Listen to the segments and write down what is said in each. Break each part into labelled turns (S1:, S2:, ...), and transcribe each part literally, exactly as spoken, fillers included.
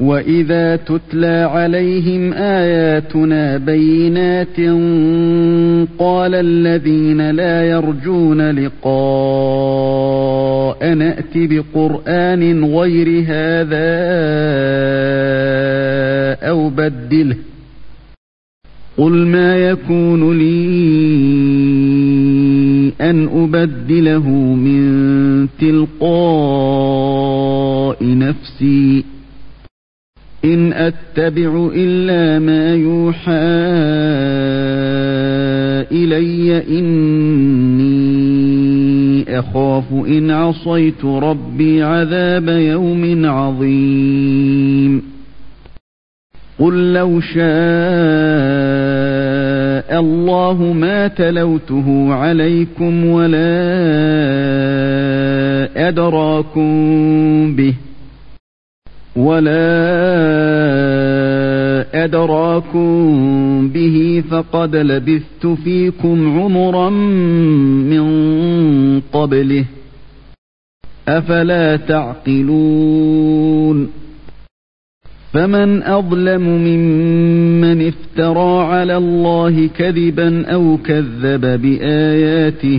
S1: وَإِذَا تُتْلَى عَلَيْهِمْ آيَاتُنَا بَيِّنَاتٍ قَالَ الَّذِينَ لَا يَرْجُونَ لِقَاءَنَا ائْتِ بِقُرْآنٍ غَيْرِ هَذَا أَوْ بَدِّلْهُ قُلْ مَا يَكُونُ لِي أَنْ أُبَدِّلَهُ مِنْ تِلْقَاءِ نَفْسِي إِنْ أَتَّبِعُ إِلَّا مَا يُوحَى إِلَيَّ إِنِّي أَخَافُ إِنْ عَصَيْتُ رَبِّي عَذَابَ يَوْمٍ عَظِيمٍ قُلْ لَوْ شَاءَ اللَّهُ مَا تَلَوْتُهُ عَلَيْكُمْ وَلَا أَدْرَاكُمْ بِهِ وَلَا أَدْرَاكُمْ بِهِ فَقَدْ لَبِثْتُ فِيكُمْ عُمُرًا مِّن قَبْلِهِ أَفَلَا تَعْقِلُونَ فَمَنْ أَظْلَمُ مِمَّنِ افْتَرَى عَلَى اللَّهِ كَذِبًا أَوْ كَذَّبَ بِآيَاتِهِ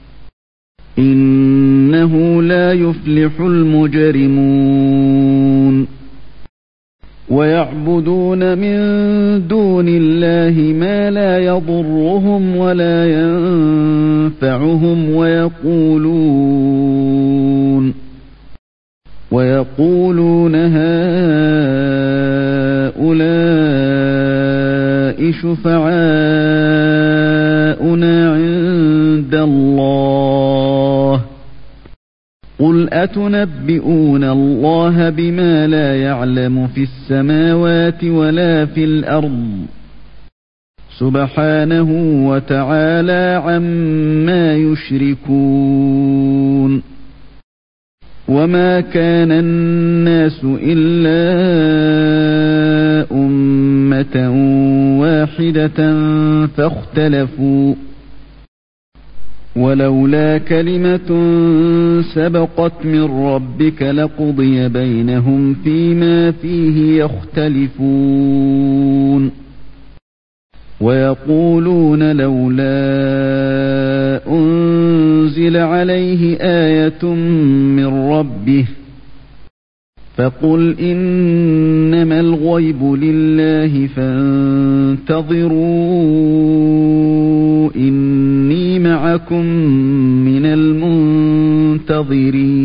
S1: إِنَّهُ لَا يُفْلِحُ الْمُجْرِمُونَ وَيَعْبُدُونَ مِن دُونِ اللَّهِ مَا لَا يَضُرُّهُمْ وَلَا يَنفَعُهُمْ وَيَقُولُونَ وَيَقُولُونَ هَؤُلَاءِ شُفَعَاؤُنَا عِندَ اللَّهِ قُلْ أَتُنَبِّئُونَ اللَّهَ بِمَا لَا يَعْلَمُ فِي السَّمَاوَاتِ وَلَا فِي الْأَرْضِ سُبْحَانَهُ وَتَعَالَى عَمَّا يُشْرِكُونَ وَمَا كَانَ النَّاسُ إِلَّا أُمَّةً وَاحِدَةً فَاخْتَلَفُوا وَلَوْلَا كَلِمَةٌ سَبَقَتْ مِنْ رَبِّكَ لَقُضِيَ بَيْنَهُمْ فِيمَا فِيهِ يَخْتَلِفُونَ وَيَقُولُونَ لَوْلَا أُنْزِلَ عَلَيْهِ آيَةٌ مِّن رَّبِّهِ فَقُلْ إِنَّمَا الْغَيْبُ لِلَّهِ فَانتَظِرُوا إِنِّي مَعَكُمْ مِنَ الْمُنتَظِرِينَ